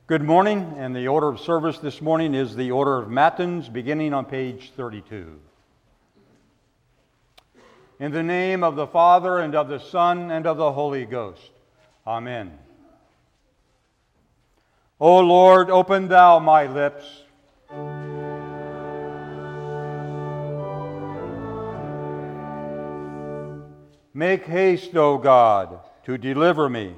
Good morning, and the order of service this morning is the order of Matins, beginning on page 32. In the name of the Father, and of the Son, and of the Holy Ghost. Amen. O Lord, open thou my lips. Make haste, O God, to deliver me.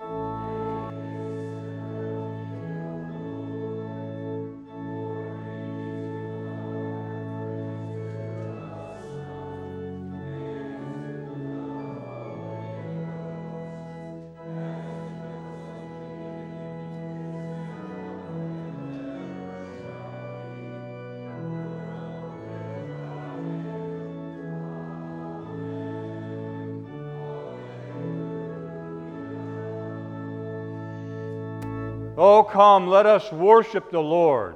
Oh, come, let us worship the Lord.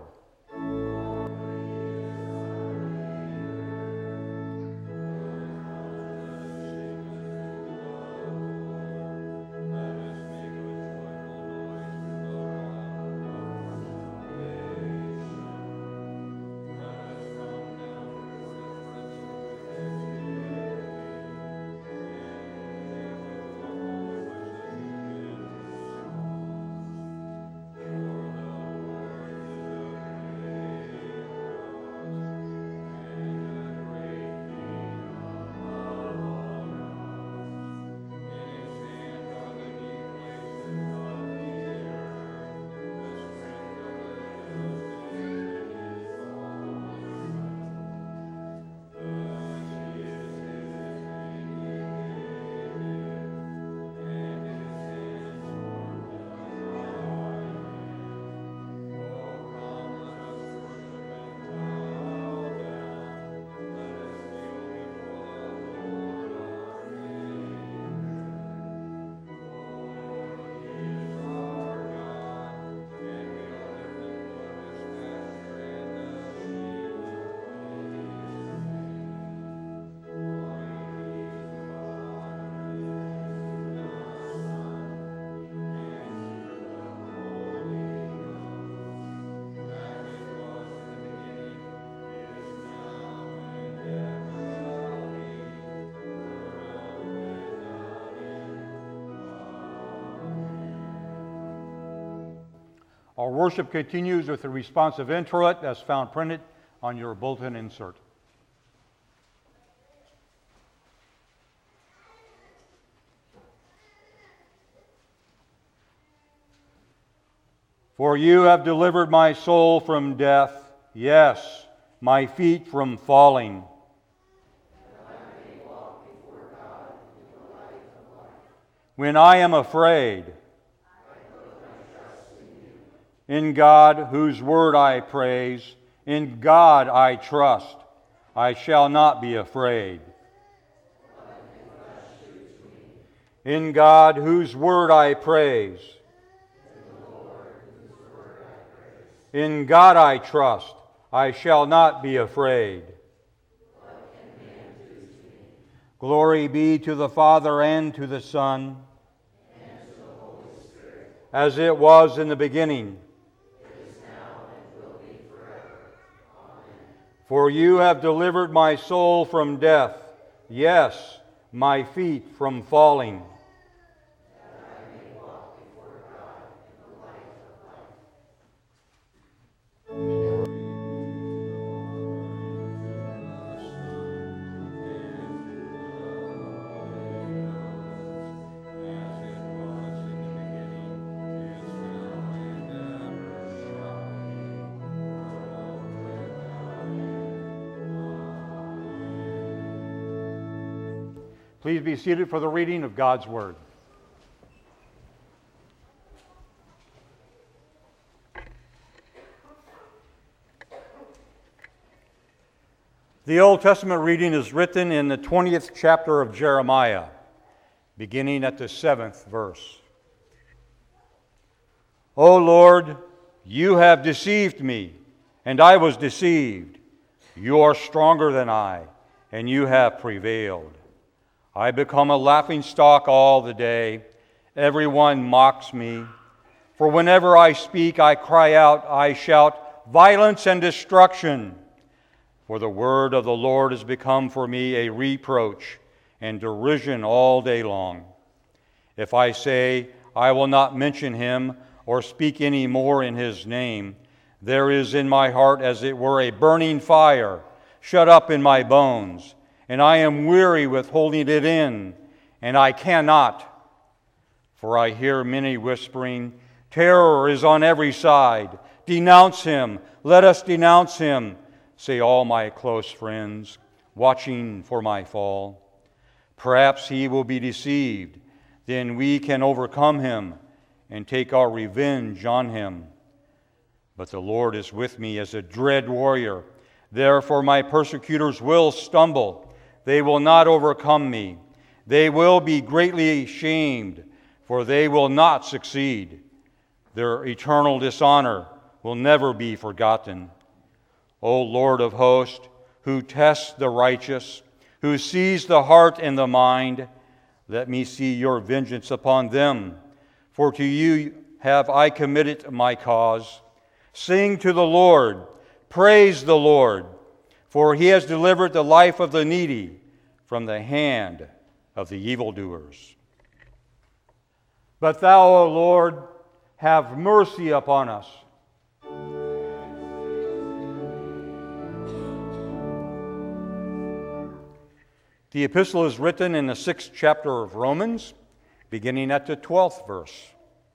Our worship continues with the responsive introit as found printed on your bulletin insert. For you have delivered my soul from death, yes, my feet from falling. When I am afraid, in God, whose word I praise, in God I trust, I shall not be afraid. In God, whose word I praise, in God I trust, I shall not be afraid. Glory be to the Father, and to the Son, and to the Holy Spirit, as it was in the beginning, for you have delivered my soul from death, yes, my feet from falling. That I may walk before God in the light of life. Please be seated for the reading of God's Word. The Old Testament reading is written in the 20th chapter of Jeremiah, beginning at the 7th verse. O Lord, you have deceived me, and I was deceived. You are stronger than I, and you have prevailed. I become a laughingstock all the day. Everyone mocks me. For whenever I speak, I cry out, I shout, violence and destruction. For the word of the Lord has become for me a reproach and derision all day long. If I say, I will not mention him or speak any more in his name, there is in my heart as it were a burning fire shut up in my bones, and I am weary with holding it in, and I cannot. For I hear many whispering, terror is on every side. Denounce him, let us denounce him, say all my close friends, watching for my fall. Perhaps he will be deceived, then we can overcome him and take our revenge on him. But the Lord is with me as a dread warrior. Therefore my persecutors will stumble. They will not overcome me. They will be greatly shamed, for they will not succeed. Their eternal dishonor will never be forgotten. O Lord of hosts, who tests the righteous, who sees the heart and the mind, let me see your vengeance upon them. For to you have I committed my cause. Sing to the Lord, praise the Lord, for he has delivered the life of the needy from the hand of the evildoers. But thou, O Lord, have mercy upon us. The epistle is written in the 6th chapter of Romans, beginning at the 12th verse.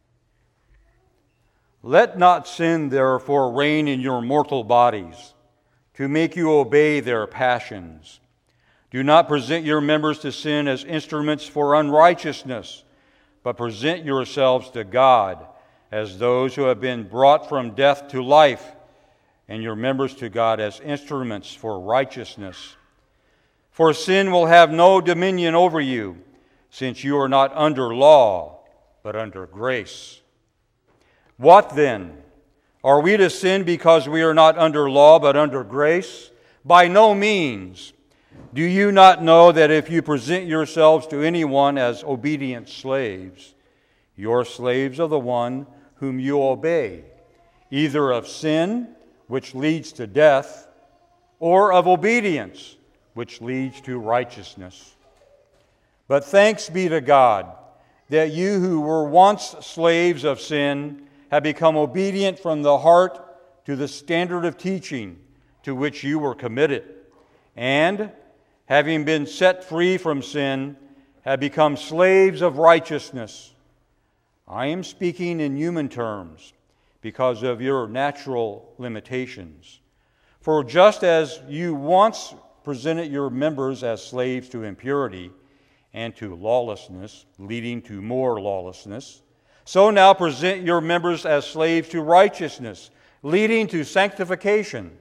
Let not sin therefore reign in your mortal bodies, to make you obey their passions. Do not present your members to sin as instruments for unrighteousness, but present yourselves to God as those who have been brought from death to life, and your members to God as instruments for righteousness. For sin will have no dominion over you, since you are not under law, but under grace. What then? Are we to sin because we are not under law, but under grace? By no means. Do you not know that if you present yourselves to anyone as obedient slaves, you're slaves of the one whom you obey, either of sin, which leads to death, or of obedience, which leads to righteousness? But thanks be to God that you who were once slaves of sin have become obedient from the heart to the standard of teaching to which you were committed, and, having been set free from sin, have become slaves of righteousness. I am speaking in human terms because of your natural limitations. For just as you once presented your members as slaves to impurity and to lawlessness, leading to more lawlessness, so now present your members as slaves to righteousness, leading to sanctification.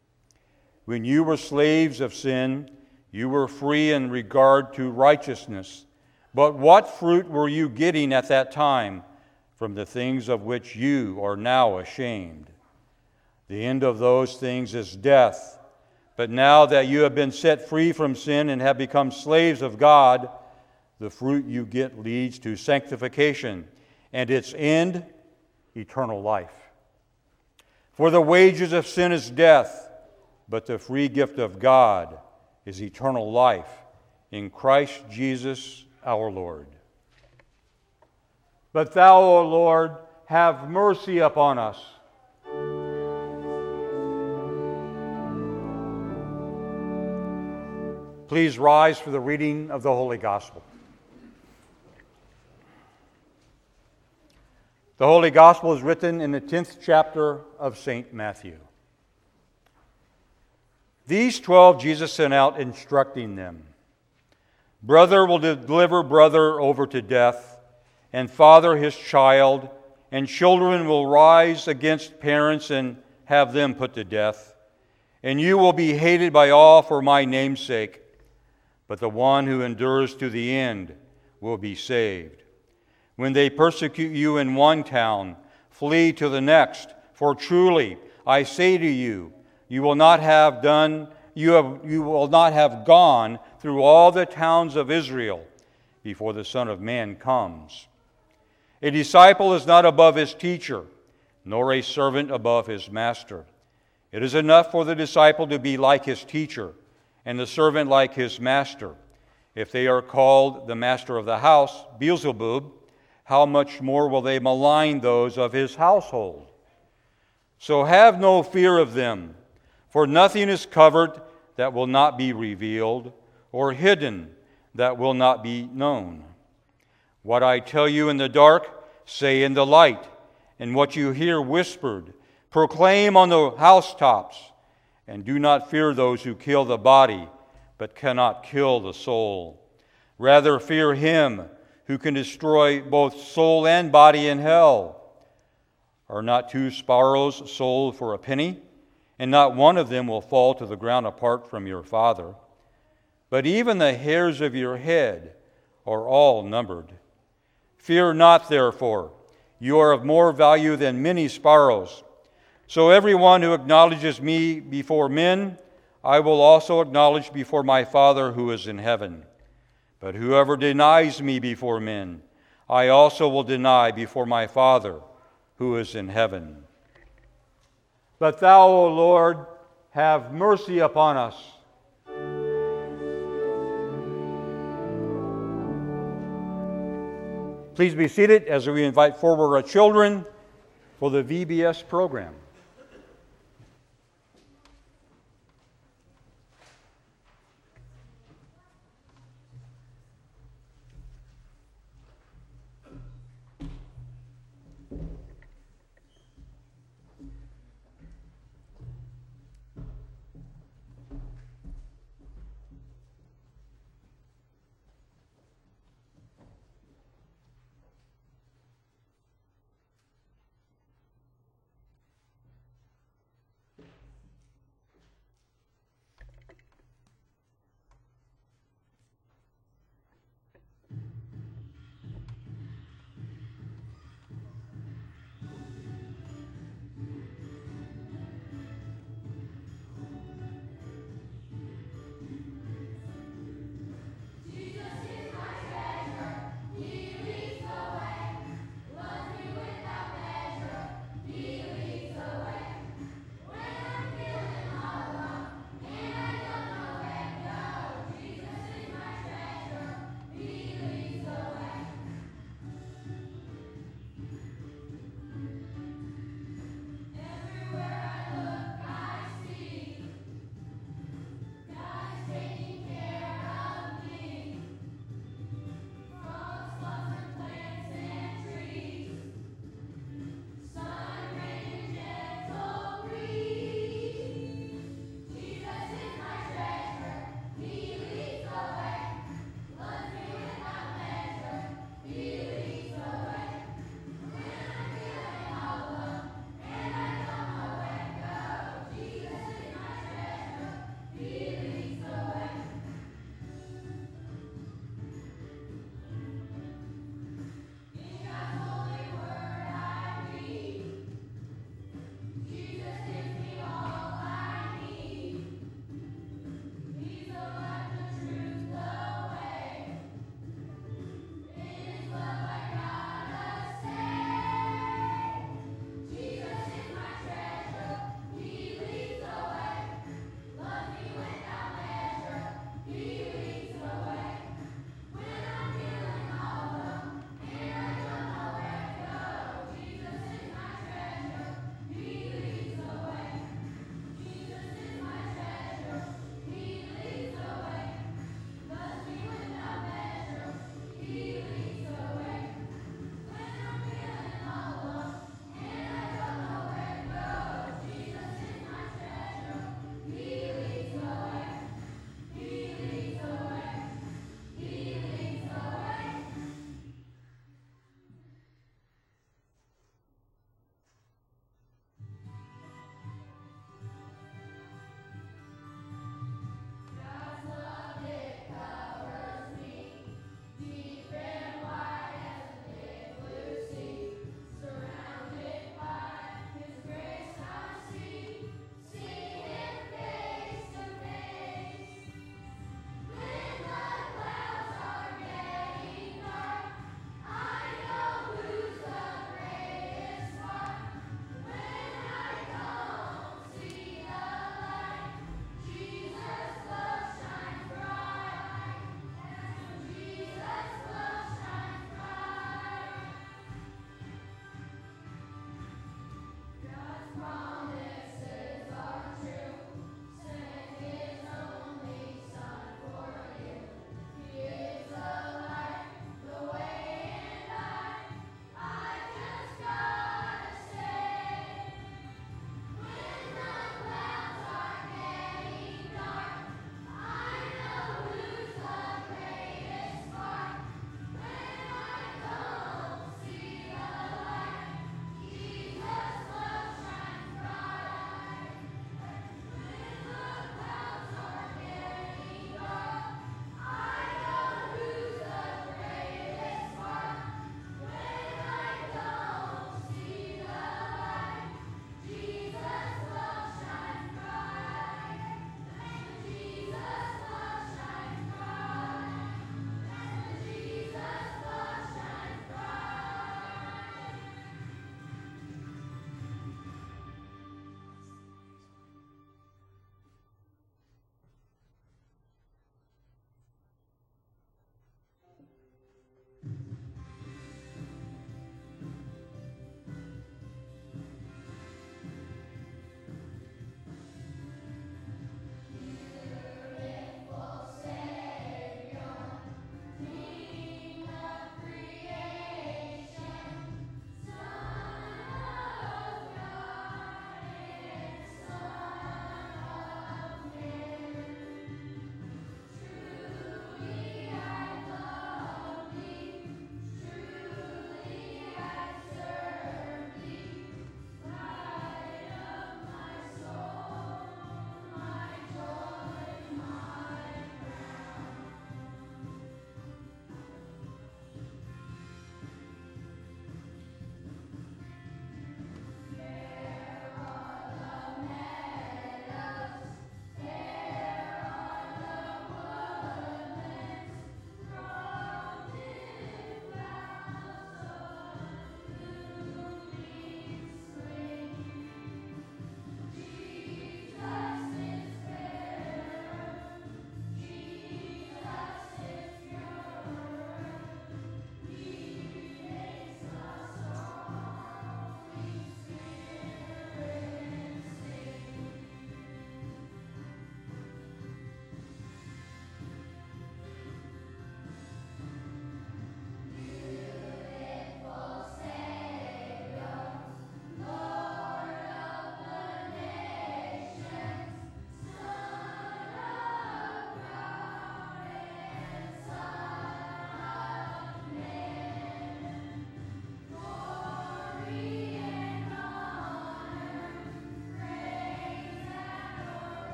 When you were slaves of sin, you were free in regard to righteousness. But what fruit were you getting at that time from the things of which you are now ashamed? The end of those things is death. But now that you have been set free from sin and have become slaves of God, the fruit you get leads to sanctification, and its end, eternal life. For the wages of sin is death, but the free gift of God is eternal life in Christ Jesus our Lord. But thou, O Lord, have mercy upon us. Please rise for the reading of the Holy Gospel. The Holy Gospel is written in the 10th chapter of St. Matthew. These 12 Jesus sent out, instructing them, brother will deliver brother over to death, and father his child, and children will rise against parents and have them put to death. And you will be hated by all for my name's sake, but the one who endures to the end will be saved. When they persecute you in one town, flee to the next, for truly I say to you, you will not have gone through all the towns of Israel before the Son of Man comes. A disciple is not above his teacher, nor a servant above his master. It is enough for the disciple to be like his teacher, and the servant like his master. If they are called the master of the house, Beelzebub, how much more will they malign those of his household? So have no fear of them, for nothing is covered that will not be revealed, or hidden that will not be known. What I tell you in the dark, say in the light, and what you hear whispered, proclaim on the housetops, and do not fear those who kill the body, but cannot kill the soul. Rather fear him who can destroy both soul and body in hell. Are not 2 sparrows sold for a penny? And not one of them will fall to the ground apart from your Father. But even the hairs of your head are all numbered. Fear not, therefore. You are of more value than many sparrows. So everyone who acknowledges me before men, I will also acknowledge before my Father who is in heaven. But whoever denies me before men, I also will deny before my Father who is in heaven. But thou, O Lord, have mercy upon us. Please be seated as we invite forward our children for the VBS program.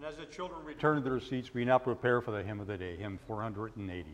And as the children return to their seats, we now prepare for the hymn of the day, hymn 480.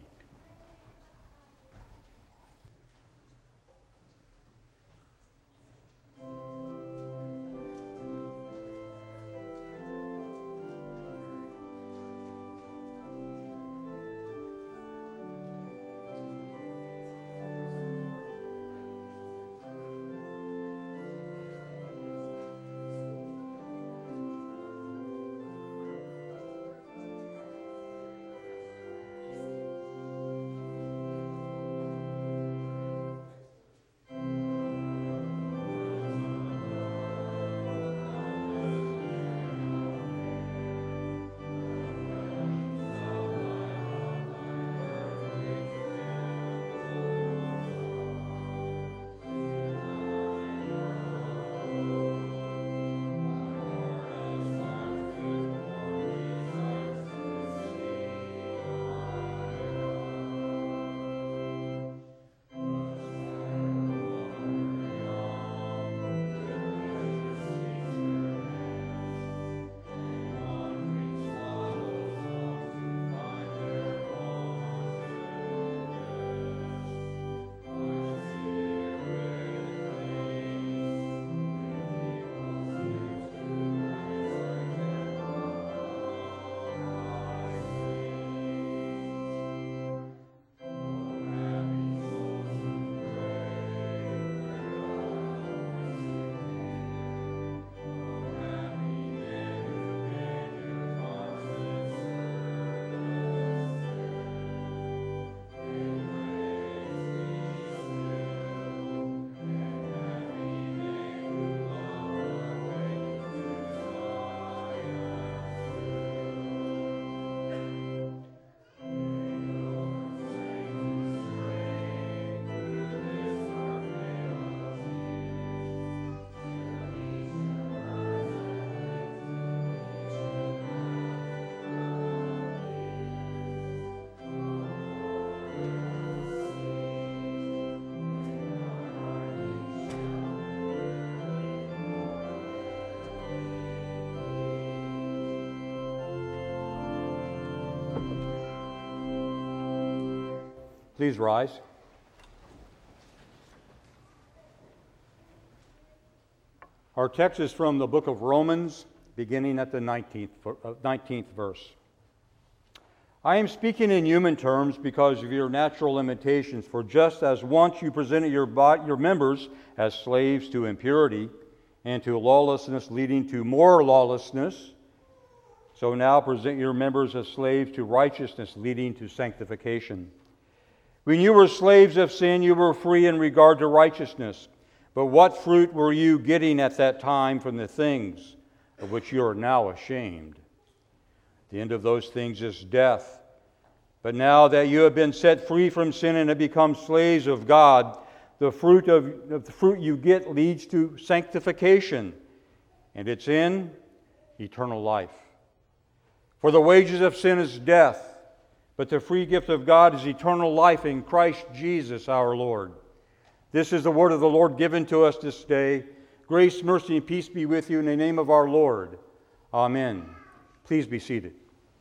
Please rise. Our text is from the book of Romans, beginning at the 19th verse. I am speaking in human terms because of your natural limitations, for just as once you presented your members as slaves to impurity and to lawlessness leading to more lawlessness, so now present your members as slaves to righteousness leading to sanctification. When you were slaves of sin, you were free in regard to righteousness. But what fruit were you getting at that time from the things of which you are now ashamed? The end of those things is death. But now that you have been set free from sin and have become slaves of God, the fruit you get leads to sanctification, and it's in eternal life. For the wages of sin is death, but the free gift of God is eternal life in Christ Jesus our Lord. This is the word of the Lord given to us this day. Grace, mercy, and peace be with you in the name of our Lord. Amen. Please be seated.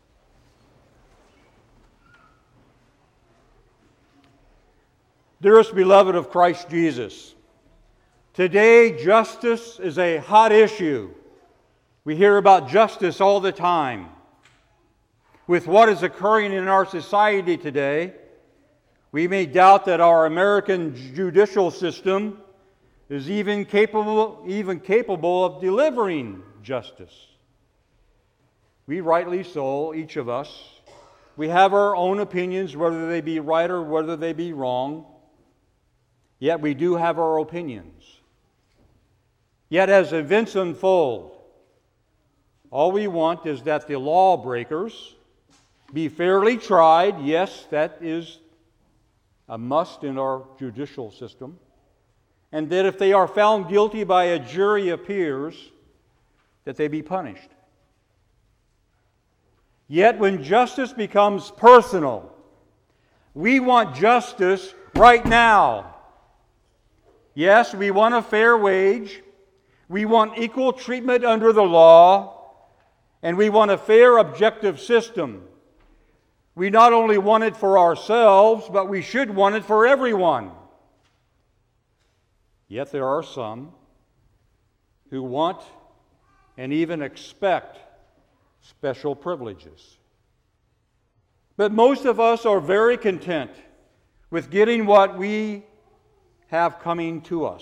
Dearest beloved of Christ Jesus, today justice is a hot issue. We hear about justice all the time. With what is occurring in our society today, we may doubt that our American judicial system is even capable of delivering justice. We rightly so, each of us, we have our own opinions, whether they be right or whether they be wrong. Yet we do have our opinions. Yet as events unfold, all we want is that the lawbreakers be fairly tried. Yes, that is a must in our judicial system. And that if they are found guilty by a jury of peers, that they be punished. Yet when justice becomes personal, we want justice right now. Yes, we want a fair wage. We want equal treatment under the law. And we want a fair, objective system. We not only want it for ourselves, but we should want it for everyone. Yet there are some who want and even expect special privileges. But most of us are very content with getting what we have coming to us.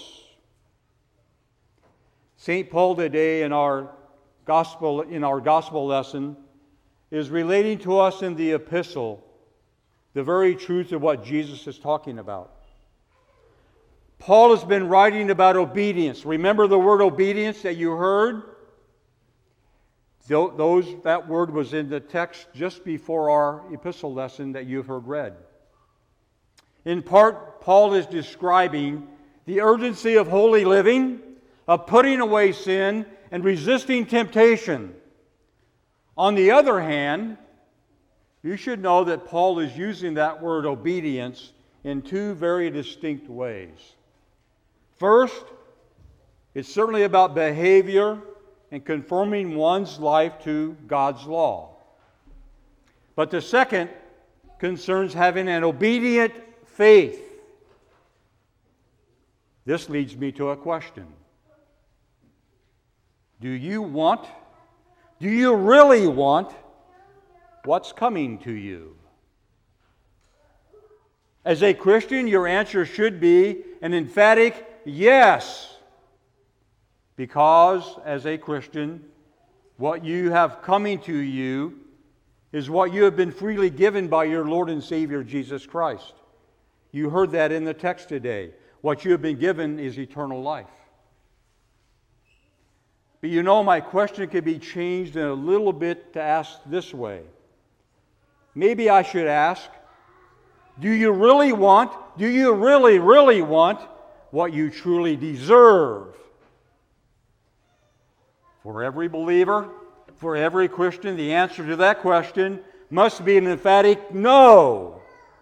St. Paul today in our gospel lesson is relating to us in the epistle the very truth of what Jesus is talking about. Paul has been writing about obedience. Remember the word obedience that you heard? That word was in the text just before our epistle lesson that you've heard read. In part, Paul is describing the urgency of holy living, of putting away sin, and resisting temptation. On the other hand, you should know that Paul is using that word obedience in two very distinct ways. First, it's certainly about behavior and conforming one's life to God's law. But the second concerns having an obedient faith. This leads me to a question. Do you really want what's coming to you? As a Christian, your answer should be an emphatic yes. Because, as a Christian, what you have coming to you is what you have been freely given by your Lord and Savior, Jesus Christ. You heard that in the text today. What you have been given is eternal life. But you know, my question could be changed in a little bit to ask this way. Maybe I should ask, do you really want what you truly deserve? For every believer, for every Christian, the answer to that question must be an emphatic no.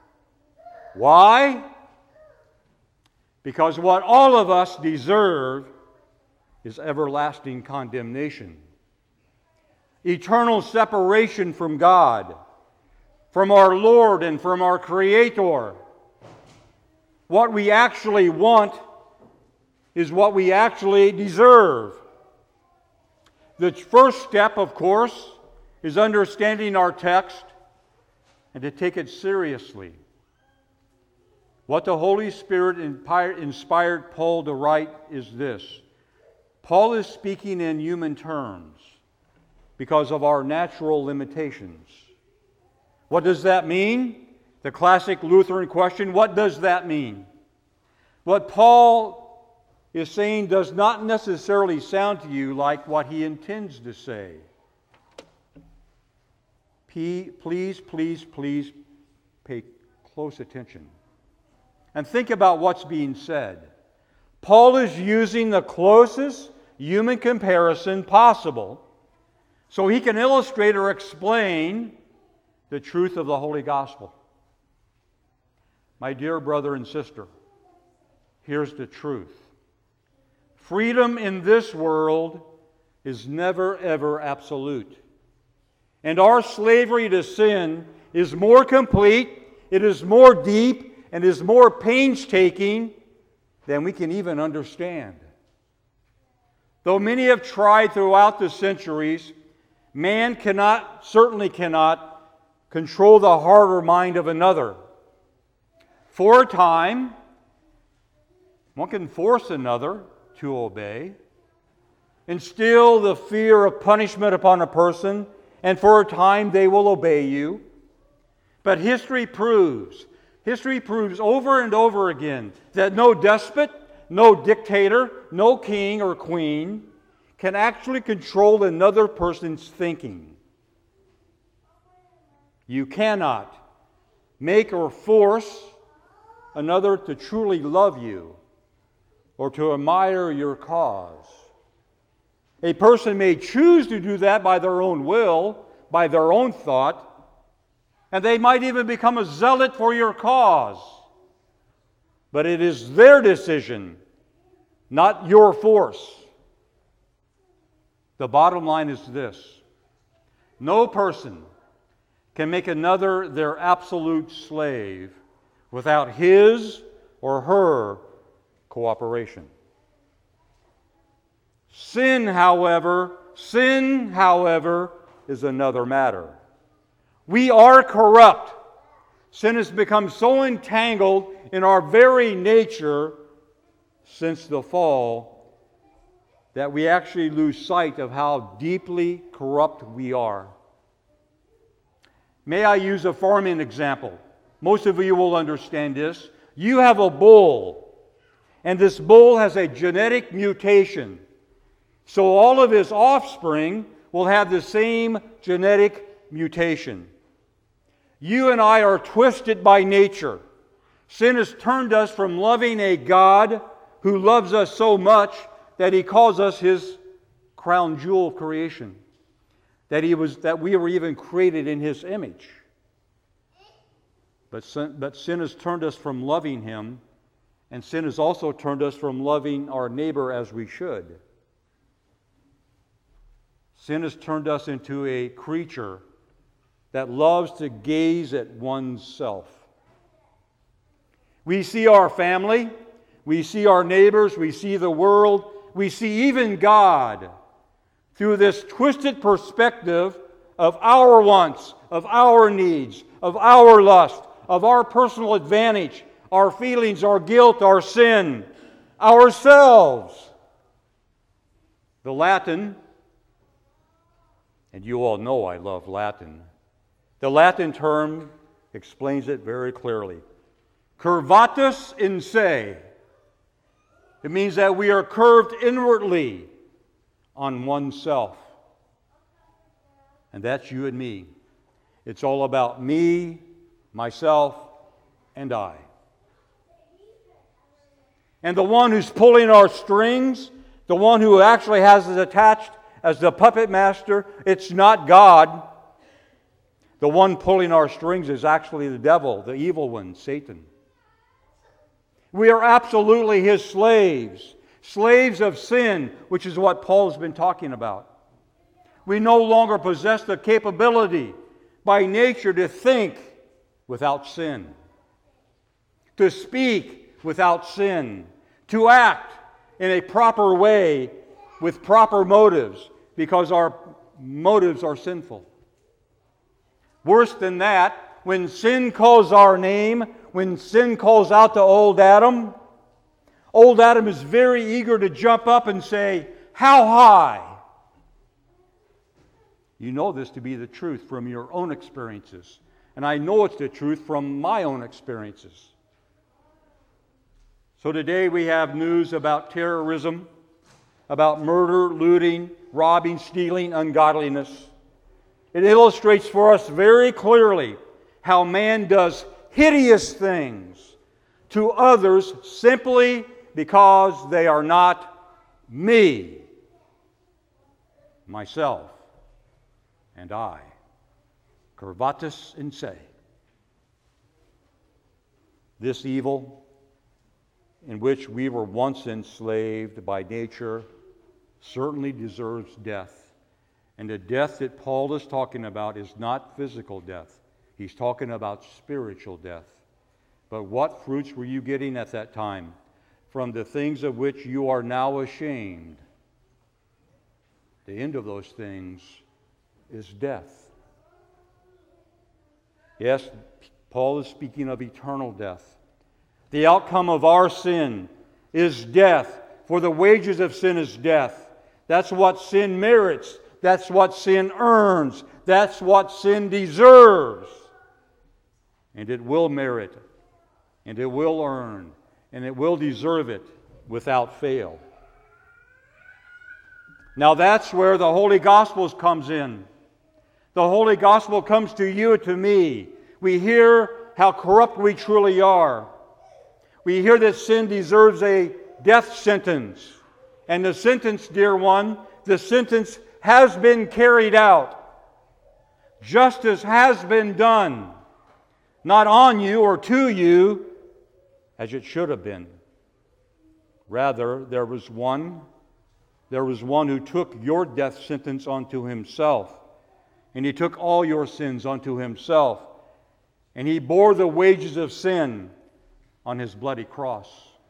Why? Because what all of us deserve is everlasting condemnation. Eternal separation from God, from our Lord and from our Creator. What we actually want is what we actually deserve. The first step, of course, is understanding our text and to take it seriously. What the Holy Spirit inspired Paul to write is this. Paul is speaking in human terms because of our natural limitations. What does that mean? The classic Lutheran question, what does that mean? What Paul is saying does not necessarily sound to you like what he intends to say. Please pay close attention and think about what's being said. Paul is using the closest human comparison possible so he can illustrate or explain the truth of the Holy Gospel. My dear brother and sister, here's the truth. Freedom in this world is never, ever absolute. And our slavery to sin is more complete, it is more deep, and is more painstaking than we can even understand. Though many have tried throughout the centuries, man certainly cannot control the heart or mind of another. For a time, one can force another to obey, instill the fear of punishment upon a person, and for a time they will obey you. But history proves over and over again that no despot, no dictator, no king or queen can actually control another person's thinking. You cannot make or force another to truly love you or to admire your cause. A person may choose to do that by their own will, by their own thought, and they might even become a zealot for your cause. But it is their decision, not your force. The bottom line is this. No person can make another their absolute slave without his or her cooperation. Sin, however, is another matter. We are corrupt. Sin has become so entangled in our very nature since the fall that we actually lose sight of how deeply corrupt we are. May I use a farming example? Most of you will understand this. You have a bull, and this bull has a genetic mutation. So all of his offspring will have the same genetic mutation. You and I are twisted by nature. Sin has turned us from loving a God who loves us so much that He calls us His crown jewel of creation, that we were even created in His image. But sin has turned us from loving Him, and sin has also turned us from loving our neighbor as we should. Sin has turned us into a creature that loves to gaze at oneself. We see our family, we see our neighbors, we see the world, we see even God through this twisted perspective of our wants, of our needs, of our lust, of our personal advantage, our feelings, our guilt, our sin, ourselves. The Latin, and you all know I love Latin, the Latin term explains it very clearly. Curvatus in se. It means that we are curved inwardly on oneself. And that's you and me. It's all about me, myself, and I. And the one who's pulling our strings, the one who actually has us attached as the puppet master, it's not God. The one pulling our strings is actually the devil, the evil one, Satan. We are absolutely his slaves, slaves of sin, which is what Paul has been talking about. We no longer possess the capability by nature to think without sin, to speak without sin, to act in a proper way with proper motives, because our motives are sinful. Worse than that, when sin calls our name, when sin calls out to old Adam is very eager to jump up and say, "How high?" You know this to be the truth from your own experiences. And I know it's the truth from my own experiences. So today we have news about terrorism, about murder, looting, robbing, stealing, ungodliness. It illustrates for us very clearly how man does hideous things to others simply because they are not me, myself, and I. Curvatus in se. This evil, in which we were once enslaved by nature, certainly deserves death. And the death that Paul is talking about is not physical death. He's talking about spiritual death. But what fruits were you getting at that time? From the things of which you are now ashamed. The end of those things is death. Yes, Paul is speaking of eternal death. The outcome of our sin is death, for the wages of sin is death. That's what sin merits. That's what sin earns. That's what sin deserves. And it will merit, and it will earn, and it will deserve it without fail. Now that's where the Holy Gospel comes in. The Holy Gospel comes to you and to me. We hear how corrupt we truly are. We hear that sin deserves a death sentence. And the sentence, dear one, the sentence has been carried out. Justice has been done. Not on you or to you, as it should have been. Rather, there was one who took your death sentence onto himself. and He took all your sins unto Himself, and He bore the wages of sin on His bloody cross.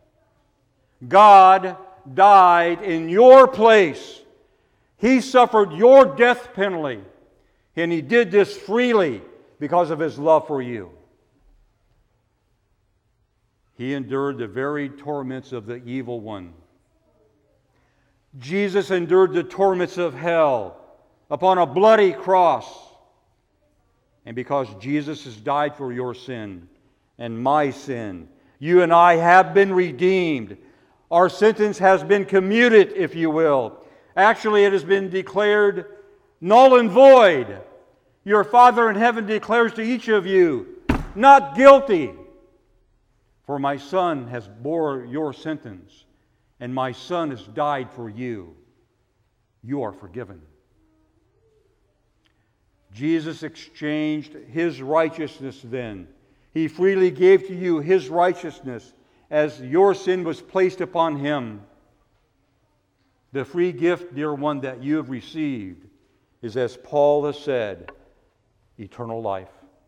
God died in your place. He suffered your death penalty, and He did this freely because of His love for you. He endured the very torments of the evil one. Jesus endured the torments of hell upon a bloody cross. And because Jesus has died for your sin and my sin, you and I have been redeemed. Our sentence has been commuted, if you will. Actually, it has been declared null and void. Your Father in heaven declares to each of you, not guilty. For my Son has bore your sentence, and my Son has died for you. You are forgiven. Jesus exchanged His righteousness then. He freely gave to you His righteousness as your sin was placed upon Him. The free gift, dear one, that you have received is, as Paul has said, eternal life.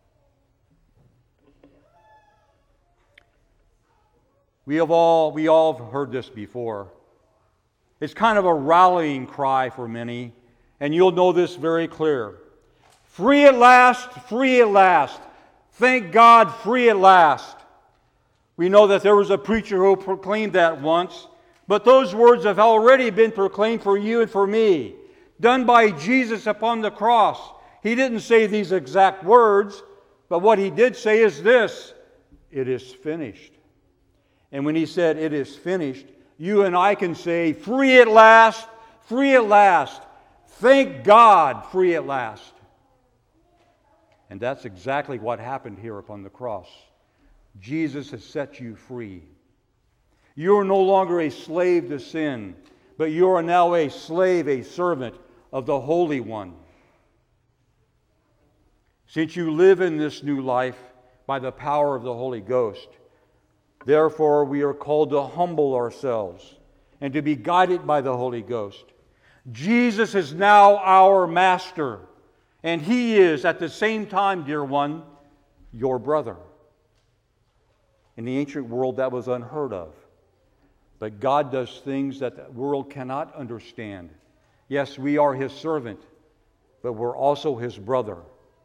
We all have heard this before. It's kind of a rallying cry for many, and you'll know this very clear. Free at last, free at last. Thank God, free at last. We know that there was a preacher who proclaimed that once, but those words have already been proclaimed for you and for me, done by Jesus upon the cross. He didn't say these exact words, but what He did say is this: it is finished. And when He said, it is finished, you and I can say, free at last, free at last. Thank God, free at last. And that's exactly what happened here upon the cross. Jesus has set you free. You are no longer a slave to sin, but you are now a slave, a servant of the Holy One. Since you live in this new life by the power of the Holy Ghost, therefore, we are called to humble ourselves and to be guided by the Holy Ghost. Jesus is now our Master, and He is, at the same time, dear one, your brother. In the ancient world, that was unheard of. But God does things that the world cannot understand. Yes, we are His servant, but we're also His brother.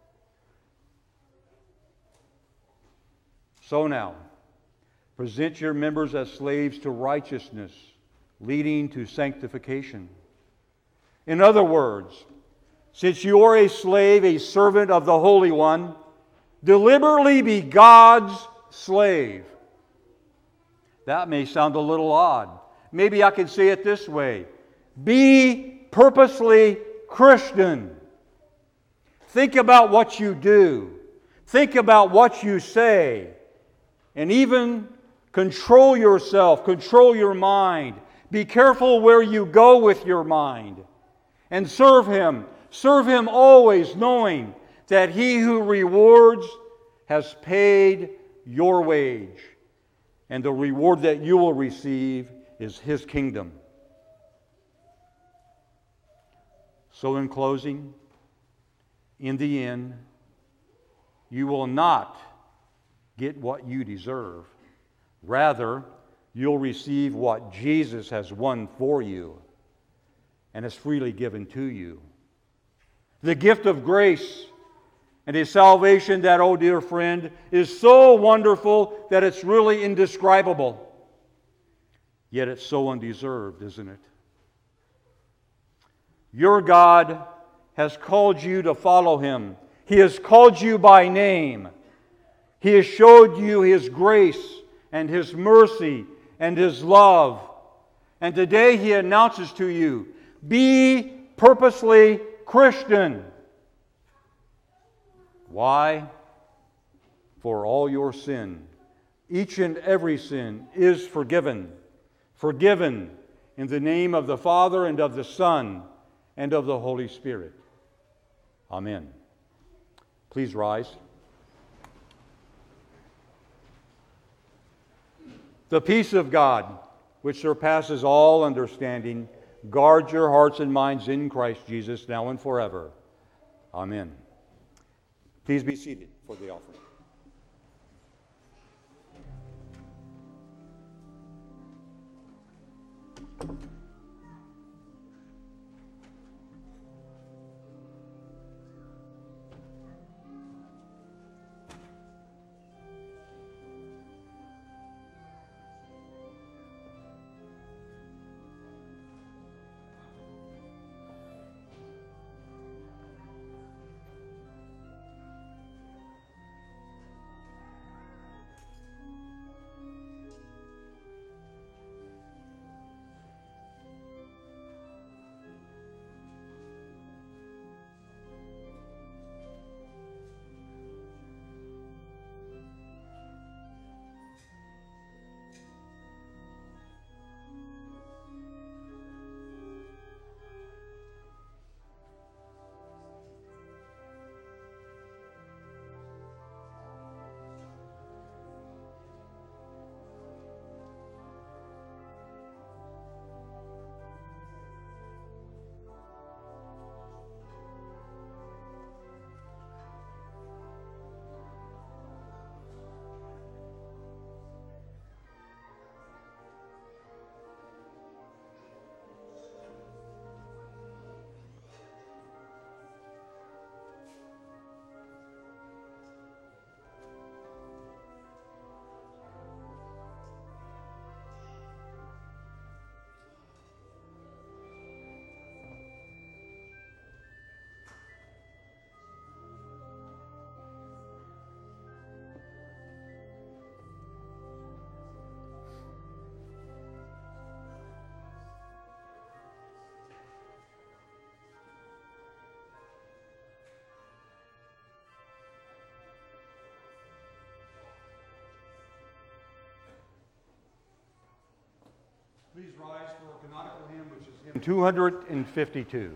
So now, present your members as slaves to righteousness, leading to sanctification. In other words, since you are a slave, a servant of the Holy One, deliberately be God's slave. That may sound a little odd. Maybe I can say it this way: be purposely Christian. Think about what you do. Think about what you say. And even control yourself, control your mind. Be careful where you go with your mind. And serve Him. Serve Him always, knowing that He who rewards has paid your wage. And the reward that you will receive is His kingdom. So in closing, in the end, you will not get what you deserve. Rather, you'll receive what Jesus has won for you and has freely given to you. The gift of grace and His salvation that, oh dear friend, is so wonderful that it's really indescribable. Yet it's so undeserved, isn't it? Your God has called you to follow Him. He has called you by name. He has showed you His grace and His mercy and His love. And today He announces to you, be purposely Christian. Why? For all your sin, each and every sin, is forgiven. Forgiven in the name of the Father and of the Son and of the Holy Spirit. Amen. Please rise. The peace of God, which surpasses all understanding, guard your hearts and minds in Christ Jesus now and forever. Amen. Please be seated for the offering. Please rise for a canonical hymn, which is hymn 252.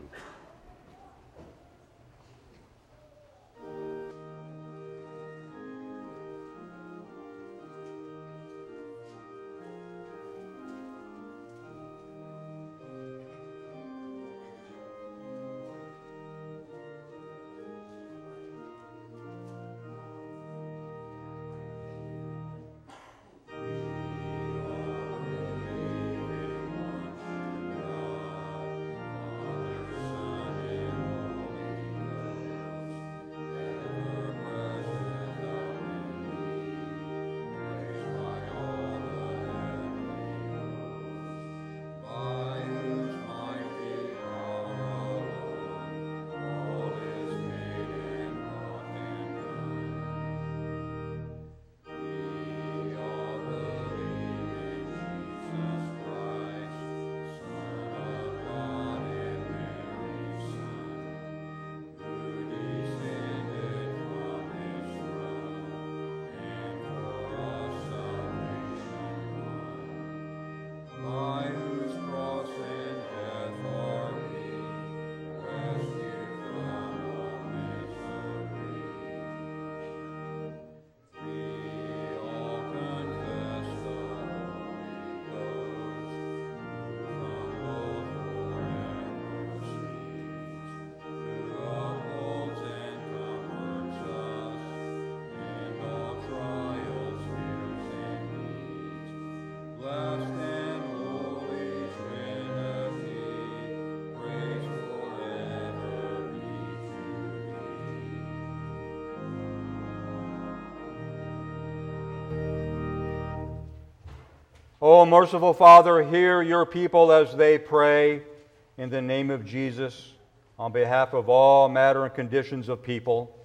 O merciful Father, hear your people as they pray in the name of Jesus on behalf of all matter and conditions of people.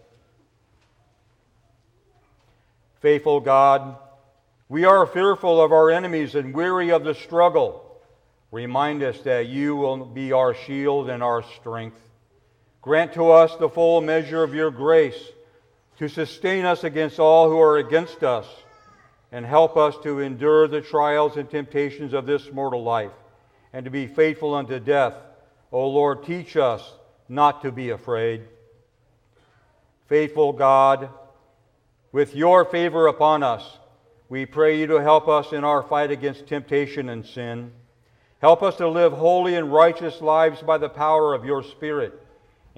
Faithful God, we are fearful of our enemies and weary of the struggle. Remind us that you will be our shield and our strength. Grant to us the full measure of your grace to sustain us against all who are against us, and help us to endure the trials and temptations of this mortal life, and to be faithful unto death. O Lord, teach us not to be afraid. Faithful God, with your favor upon us, we pray you to help us in our fight against temptation and sin. Help us to live holy and righteous lives by the power of your Spirit,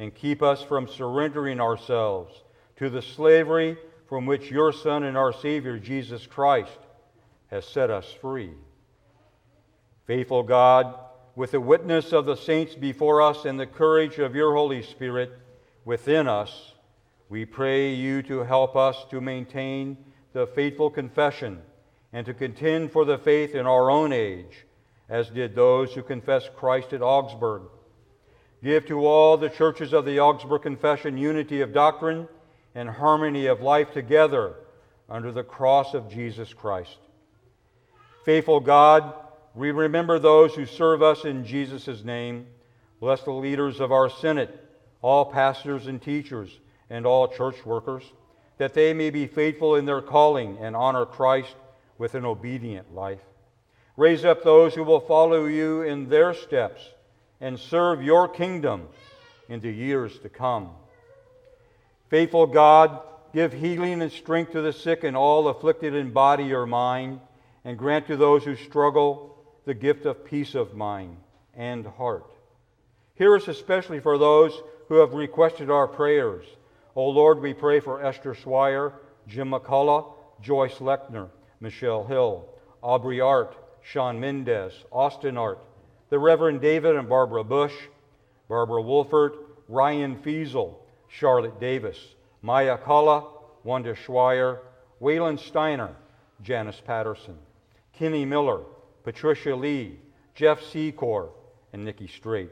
and keep us from surrendering ourselves to the slavery from which your Son and our Savior, Jesus Christ, has set us free. Faithful God, with the witness of the saints before us and the courage of your Holy Spirit within us, we pray you to help us to maintain the faithful confession and to contend for the faith in our own age, as did those who confessed Christ at Augsburg. Give to all the churches of the Augsburg Confession unity of doctrine and harmony of life together under the cross of Jesus Christ. Faithful God, we remember those who serve us in Jesus' name. Bless the leaders of our Synod, all pastors and teachers, and all church workers, that they may be faithful in their calling and honor Christ with an obedient life. Raise up those who will follow you in their steps and serve your kingdom in the years to come. Faithful God, give healing and strength to the sick and all afflicted in body or mind, and grant to those who struggle the gift of peace of mind and heart. Hear us especially for those who have requested our prayers. O Lord, we pray for Esther Swire, Jim McCullough, Joyce Lechner, Michelle Hill, Aubrey Art, Sean Mendez, Austin Art, the Reverend David and Barbara Bush, Barbara Wolfert, Ryan Fiesel, Charlotte Davis, Maya Kalla, Wanda Schweier, Waylon Steiner, Janice Patterson, Kenny Miller, Patricia Lee, Jeff Secor, and Nikki Strait.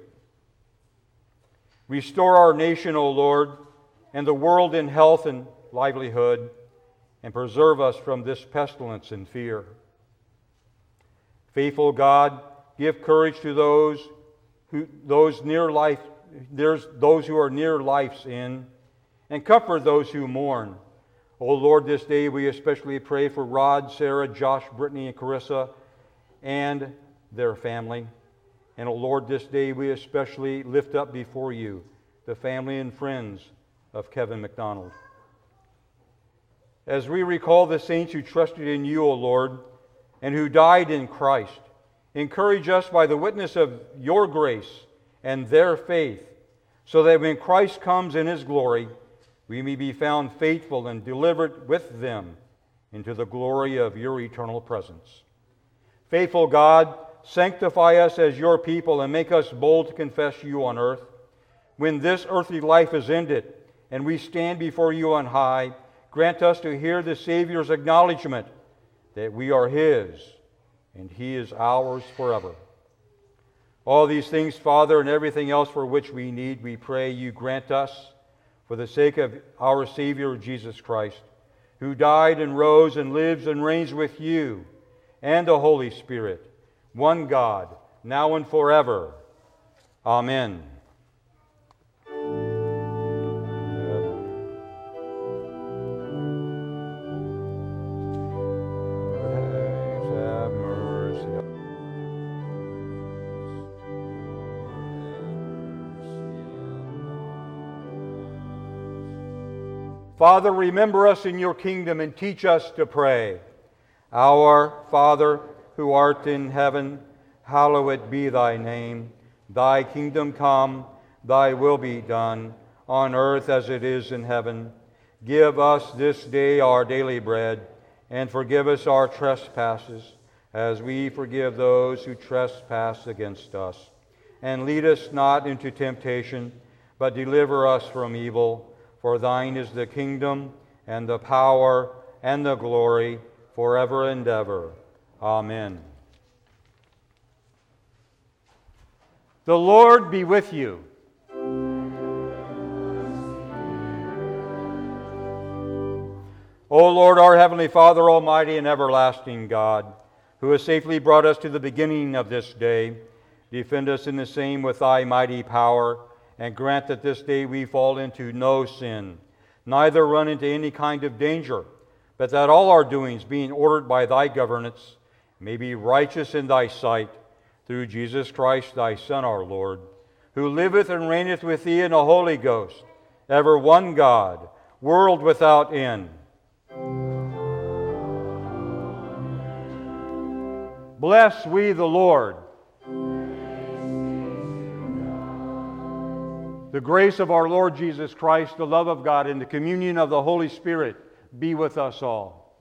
Restore our nation, O Lord, and the world in health and livelihood, and preserve us from this pestilence and fear. Faithful God, give courage to those who are near life's end, and comfort those who mourn. O Lord, this day we especially pray for Rod, Sarah, Josh, Brittany, and Carissa, and their family. And, O Lord, this day we especially lift up before you the family and friends of Kevin McDonald. As we recall the saints who trusted in you, O Lord, and who died in Christ, encourage us by the witness of your grace and their faith, so that when Christ comes in his glory, we may be found faithful and delivered with them into the glory of your eternal presence. Faithful God, sanctify us as your people and make us bold to confess you on earth. When this earthly life is ended and we stand before you on high, grant us to hear the Savior's acknowledgement that we are his and he is ours forever. All these things, Father, and everything else for which we need, we pray you grant us for the sake of our Savior Jesus Christ, who died and rose and lives and reigns with you and the Holy Spirit, one God, now and forever. Amen. Have mercy. Father, remember us in your kingdom and teach us to pray. Our Father, who art in heaven, hallowed be thy name. Thy kingdom come, thy will be done, on earth as it is in heaven. Give us this day our daily bread, and forgive us our trespasses, as we forgive those who trespass against us. And lead us not into temptation, but deliver us from evil. For thine is the kingdom, and the power, and the glory, forever and ever. Amen. The Lord be with you. O Lord, our Heavenly Father, Almighty and everlasting God, who has safely brought us to the beginning of this day, defend us in the same with thy mighty power, and grant that this day we fall into no sin, neither run into any kind of danger, but that all our doings, being ordered by thy governance, may be righteous in thy sight, through Jesus Christ, thy Son, our Lord, who liveth and reigneth with thee in the Holy Ghost, ever one God, world without end. Bless we the Lord. The grace of our Lord Jesus Christ, the love of God, and the communion of the Holy Spirit be with us all.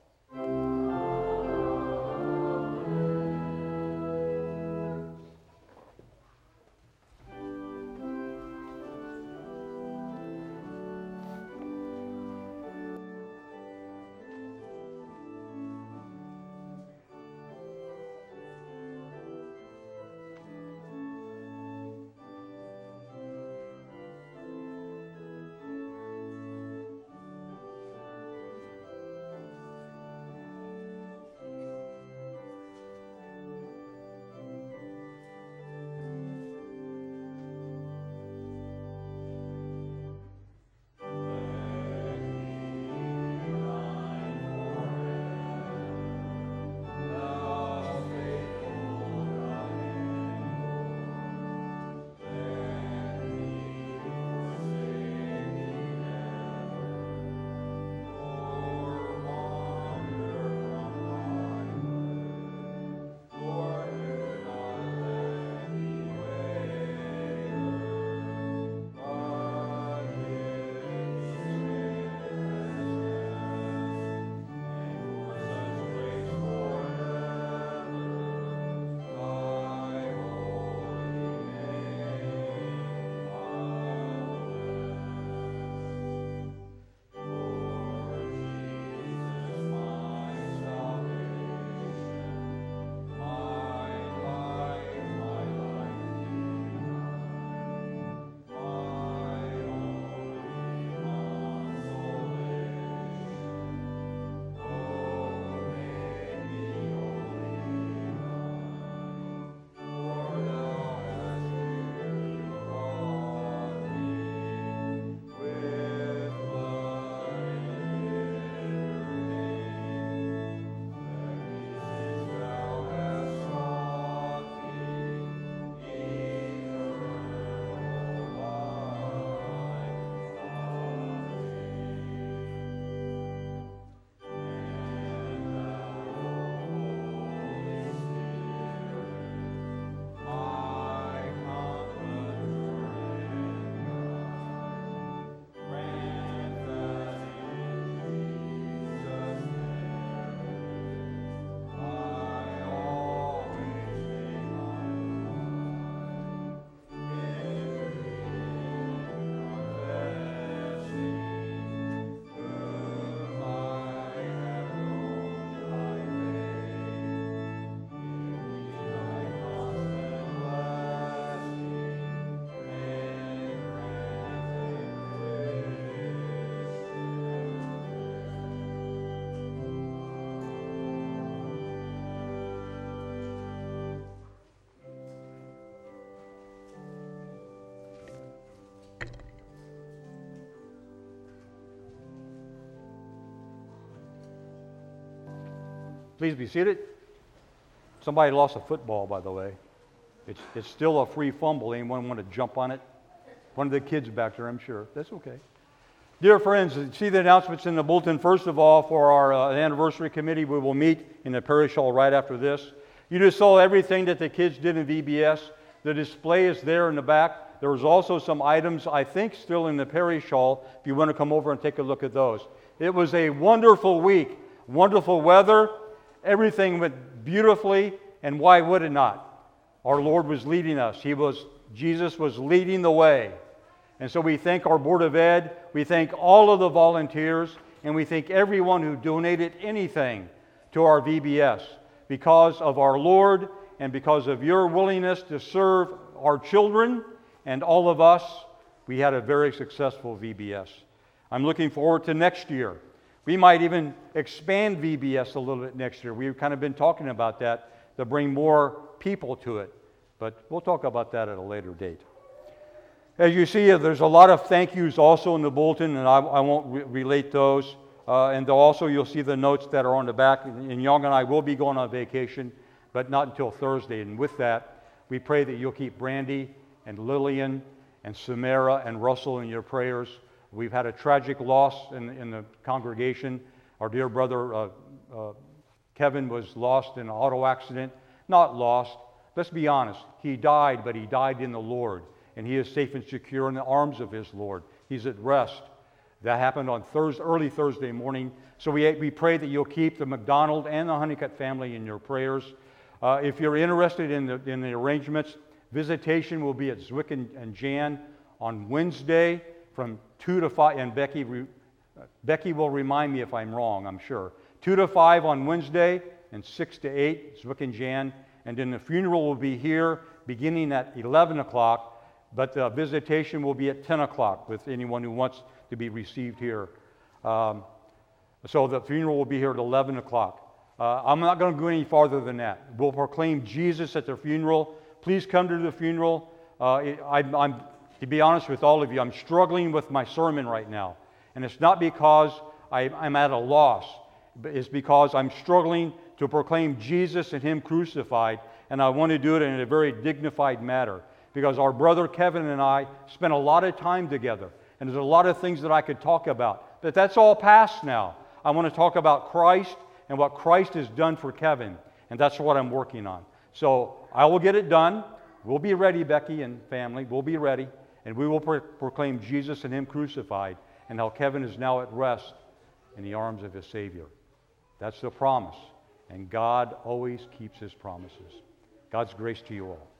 Please be seated. Somebody lost a football, by the way. It's still a free fumble. Anyone want to jump on it? One of the kids back there, I'm sure. That's okay. Dear friends, see the announcements in the bulletin. First of all, for our anniversary committee, we will meet in the parish hall right after this. You just saw everything that the kids did in VBS. The display is there in the back. There was also some items, I think, still in the parish hall, if you want to come over and take a look at those. It was a wonderful week, wonderful weather. Everything went beautifully, and why would it not? Our Lord was leading us. Jesus was leading the way. And so we thank our Board of Ed, we thank all of the volunteers, and we thank everyone who donated anything to our VBS. Because of our Lord and because of your willingness to serve our children and all of us, we had a very successful VBS. I'm looking forward to next year. We might even expand VBS a little bit next year. We've kind of been talking about that to bring more people to it. But we'll talk about that at a later date. As you see, there's a lot of thank yous also in the bulletin, and I won't relate those. And also you'll see the notes that are on the back. And Young and I will be going on vacation, but not until Thursday. And with that, we pray that you'll keep Brandy and Lillian and Samara and Russell in your prayers. We've had a tragic loss in the congregation. Our dear brother Kevin was lost in an auto accident. Not lost. Let's be honest. He died, but he died in the Lord. and he is safe and secure in the arms of his Lord. He's at rest. That happened on early Thursday morning. So we pray that you'll keep the McDonald and the Honeycutt family in your prayers. If you're interested in the arrangements, visitation will be at Zwick and Jan on Wednesday from 2 to 5. And Becky will remind me if I'm wrong, I'm sure. 2 to 5 on Wednesday and 6 to 8, Zwick and Jan. And then the funeral will be here beginning at 11 o'clock, but the visitation will be at 10 o'clock with anyone who wants to be received here. So the funeral will be here at 11 o'clock. I'm not going to go any farther than that. We'll proclaim Jesus at the funeral. Please come to the funeral. To be honest with all of you, I'm struggling with my sermon right now. And it's not because I'm at a loss, but it's because I'm struggling to proclaim Jesus and Him crucified, and I want to do it in a very dignified manner, because our brother Kevin and I spent a lot of time together, and there's a lot of things that I could talk about, but that's all past now. I want to talk about Christ and what Christ has done for Kevin, and that's what I'm working on. So I will get it done. We'll be ready, Becky and family. We'll be ready, and we will proclaim Jesus and Him crucified, and how Kevin is now at rest in the arms of his Savior. That's the promise, and God always keeps His promises. God's grace to you all.